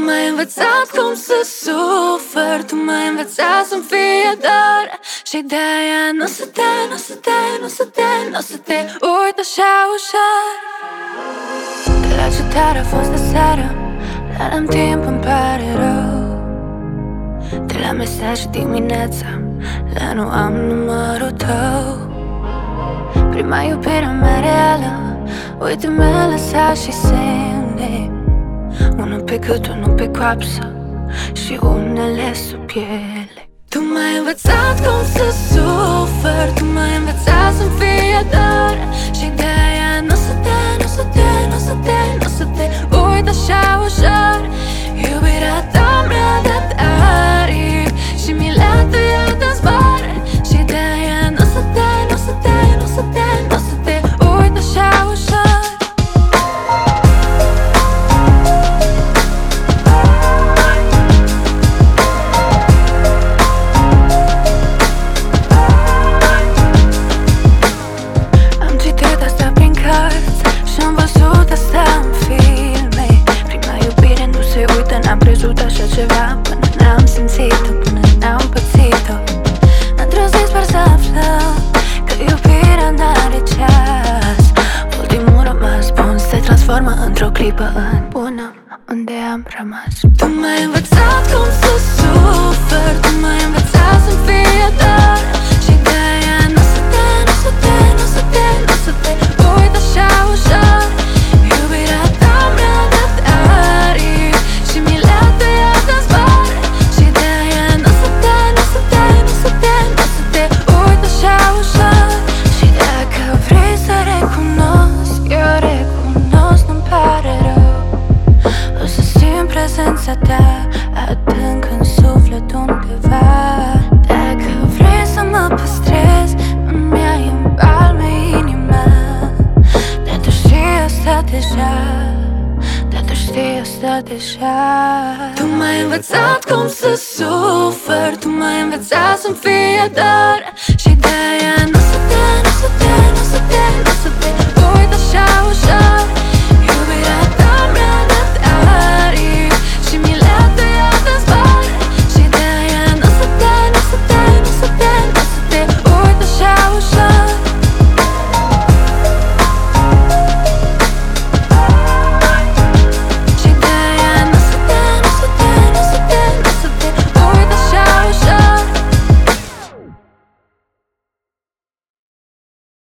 m-ai învățat cum să sufăr, tu m-ai învățat să-mi fie dor. Și de-aia nu să te uit așa ușor. De la ce tare a fost aseară, dar în timp îmi pare rău. De la mesaje dimineața, la nu am numărul tău. Prima iubire mea reală, uite mi-a lăsat și semne. Unul pe gât, unul pe coapsă și unele sub piele. Tu m-ai învățat cum să sufăr, tu m-ai învățat să-mi fie dor. Și de-aia nu să te uit așa ușor. Iubirea ta mi-a dat aripi și mi le-a tăiat în zbor. Și de-aia nu să te uit așa ușor. Am citit asta prin cărți și-am văzut asta în filme. Prima iubire nu se uită, n-am crezut așa ceva până n-am simțit-o, până n-am pățit-o. Îndrăznit sper să aflăm că iubirea n-are ceas. Ultimul rămas bun se transformă într-o clipă în bună, unde am rămas. Tu m-ai învățat cum să sufăr, tu m-ai învățat să-mi fie dor. Și de-aia nu să te uit așa ușor. Iubirea ta mi-a dat aripi și mi le-a tăiat în zbor. Și de-aia nu să te uit așa ușor. Și dacă vrei să recunosc, eu recunosc, nu-mi pare rău. O să simt prezența ta adânc în suflet undeva. Dacă vrei să mă păstrezi, îmi iei în palme inima. Dar tu știi asta deja, Tu m-ai învățat cum să sufăr, tu m-ai învățat să-mi fie dor. Și de-aia nu să te uit așa